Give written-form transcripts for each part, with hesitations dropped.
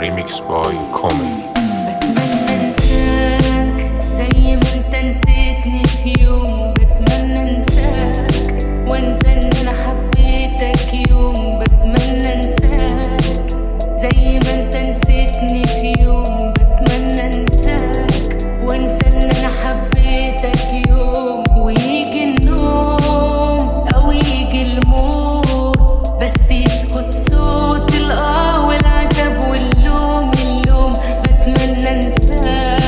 ريميكس باي كومي. بتمنى انساك زي ما انت نسيتني في يوم، بتمنى انساك وانسى ان انا حبيتك يوم، بتمنى انساك زي ما انت نسيتني في يوم، بتمنى انساك وانسى ان انا حبيتك يوم، ويجي النوم او يجي الموت بس يسكت صوت القهوة والعتب واللوم اللوم، بتمنى انساك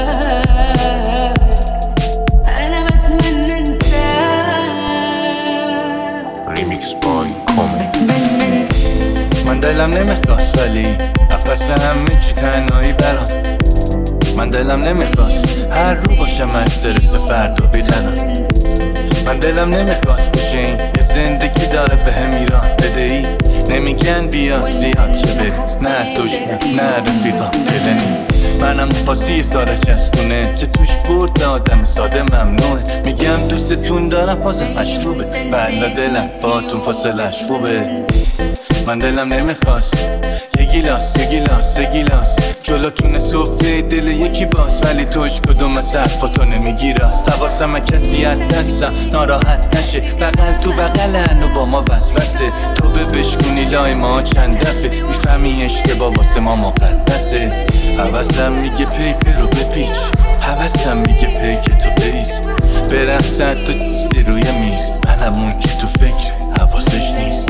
انا بتمنى انساك ريميكس باي كومي. بتمنى انساك من دلم نمیخواست ولی نفس همه چی تنهایی برام. من دلم نمیخواست هر رو باشم استرس فردا بیقرار. من دلم نمیخواست باشه این یه زندگی داره به هم ایران بدهی. نمیگن بیا زیاد که بری، نه دشمن نه رفیقام که نیست. منم پاسیر داره چسبونه که توش برد به آدم ساده ممنوعه. میگم دوستتون دارم فاصله مشروبه، بلا دلم باتون فاصلش خوبه. من دلم نمیخواست یه گیلاس یه گیلاس جلوتونه سفره دل یکی باز، ولی توش کدوم از حرفاتو نمیگی راست. حواسم کسی از دستم ناراحت نشه، بغل تو بغلن و با ما وسوسه. تو به بشکونی لای ما چند دفعه میفهمی اشتباه واسه ما مقدسه. حواسم میگه پیپ رو بپیچ، حواسم میگه پیک تو بریز، برم صد تا روی میز، منم اون که تو فکر حواسش نیست.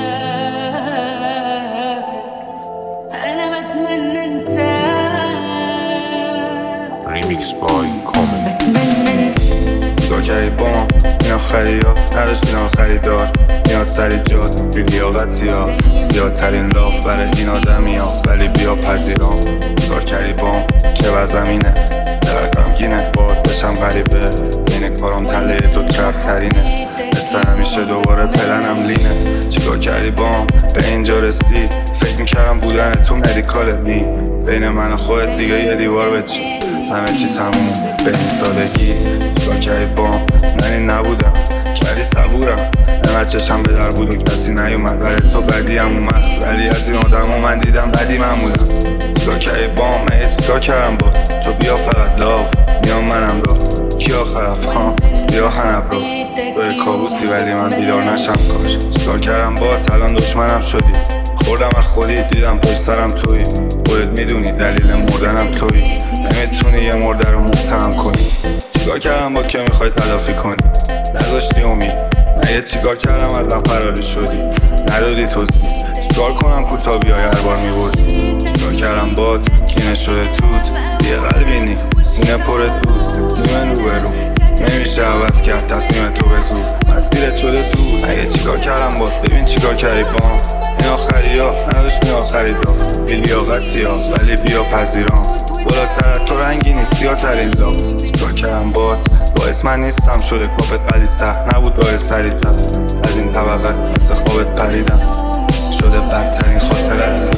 انا بتمنى انساك ريميكس باي كومي. بتمنى انساك نگاه کردی بام این آخری ها نداشتین خریدار، میاد سری جاد بی لیاقتی ها، زیاد ترین لاف برای این آدمی ها، ولی بیا پذیرام. نگاه کردی بام که وزمینه دقیق غمگینه، باد بشم غریبه این کارم تله تو ترپ ترینه، مثل همیشه دوباره پلنم لینه. چیکار کردی بام به اینجا رسید، فکر میکردم بودن تو مدیکال می بین من و خودت دیگه یه دیوار بچین، همه چی تموم به این سادگی. چیکار کردی بام من این نبودم کردی صبورم، انقدر چشم به در بود و کسی نیومد، ولی تو بدی هم اومد، ولی از این آدم من دیدم بدی من بودم. چیکار کردی بام من چیکار کردم با تو، بیا فقط لاف میام منم لاف کی آخرف ها سیاه نبرا توی کابوسی ولی من بیدار نشم کاش. چیکار کردم با الان دشمنم شدی، خوردم از خودی دیدم پشت سرم توی، خودت میدونی دلیل مردنم توی، نمیتونی یه مرده رو متهم کنی. چیکار کردم با که میخوای تلافی کنی، نذاشتی امید نه چیکار کردم ازم فراری شدی، ندادی توضیح چیکار کنم کوتا بیای هر بار میبردی. چیکار کردم باد کینه شده توت دیگه قلبینی سینه پرت بود دیمن رو برو، نمیشه عوض کرد تصمیم تو به زود، مسیرت شده دور. اگه چیکار کردم باد ببین چیکار کردی بام این آخری ها نداشتین آخری دا بی لیاقتی ها، ولی بیا پذیرام. بالاتر تو رنگی نیست سیاه ترین لا. چیکار کردم باد باعث من نیستم شده کپت قلیزتر نبود باعث سریعتر از این طبقه مثل خوابت پریدم شده بدترین خاطرت.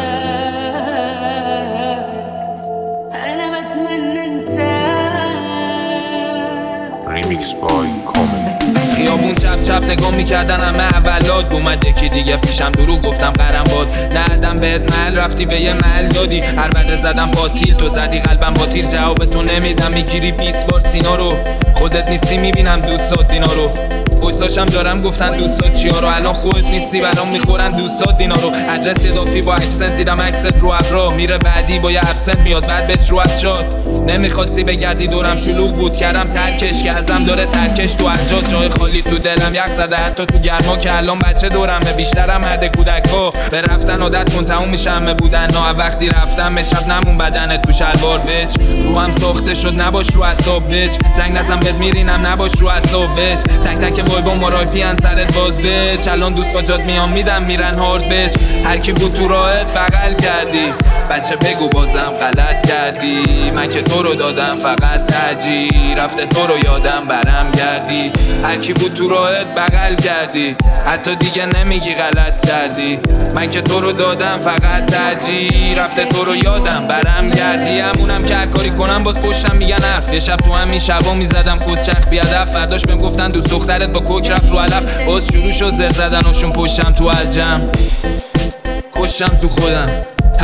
انا بتمنى انساك ريميكس باي كومي. خیابون چپ نگاه میکردن همه اولاد، اومد یکی دیگه پیشم درو گفتم قرم باد، ندادم بهت محل رفتی به یه محل دادی، هر بده زدم با تیر تو زدی قلبم با تیر، جواب تو نمیدم میگیری 20 بار سینا رو، خودت نیستی میبینم دوستات دینا رو، وایساشم دارم گفتن دوستات چیا رو، الان خودت نیستی برام میخورن دوستات دینا رو، ادرس اضافی با اکسنت دیدم عکست رو ابرا، میره بعدی با یه ابسنت میاد بعد بهت رو شاد، نمیخواستی بگردی دورم شلوغ بود کردم ترکش که ازم داره ترکش تو اجاد، جای خالی تو دلم یک زده حتی تو گرما که الان بچه دورمه بیشترم مرد کودکا، به رفتن عادت کن تموم میشه همه بودن نا، وقتی رفتم به شب نمون بدنت تو شلوار بچ، روحم ساخته شد نباش رو اعصاب بچ، زنگ نزن بهت میرینم نباش رو اعصاب بچ، تک تک وای با مرایپی ان سرت باز بچ، الان دوستات میام میدم میرن هارد بچ، هر کی بود تو راهت بغل کردی بچه بگو بازم غلط کردی، من که تو رو دادم فقط ترجیح، رفته تو رو یادم برم گردی، هر کی بود تو راهت بغل کردی حتی دیگه نمیگی غلط کردی، من که تو رو دادم فقط ترجیح، رفته تو رو یادم برم گردی، همونم که هر کاری کنم باز پشتم میگن حرف، یه شب تو همین شبا میزدم کس چخ بیادف، فرداش بهم گفتن دوست دخترت با کوک رفت رو علف، باز شروع شد زر زدنشون پشتم تو الجم، کشم تو خودم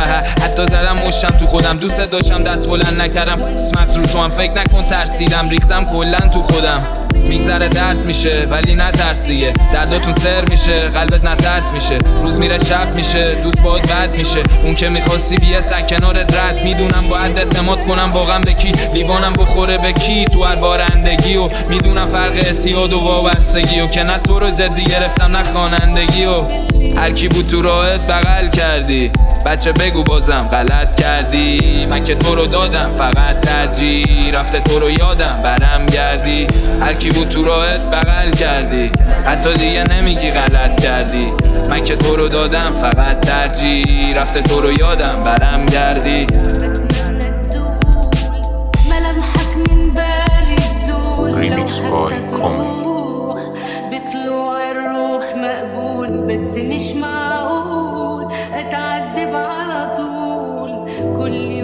حتی زدم مشتم تو خودم، دوست داشتم دست بلند نکردم. اسمت رو تو هم فکر نکن ترسیدم، ریختم کلن تو خودم. میگذره درس میشه ولی نترس دیگه، درداتون سر میشه قلبت نترس میشه. روز میره شب میشه دوست باید بد میشه. اون که میخواستی بیه سر کنارت رد، میدونم باید اعتماد کنم واقعا به کی، لیوانم بخوره به کی تو هر بارندگی. و میدونم فرق اعتیاد و وابستگی، و که نه تو رو زدی گرفتم نه خوانندگی. و هر کی بود تو راهت بغل کردی، بچه بگو بازم غلط کردی. من که تو رو دادم فقط ترجیح، رفته تو رو یادم برم گردی. هر کی بود تو راهت بغل کردی، حتی دیگه نمیگی غلط کردی. من که تو رو دادم فقط ترجیح، رفته تو رو یادم برم گردی. ملامحك من بالي تزول Remix by Common. بطلوع الروح مقبول بس مش معقول اتعذب على طول كل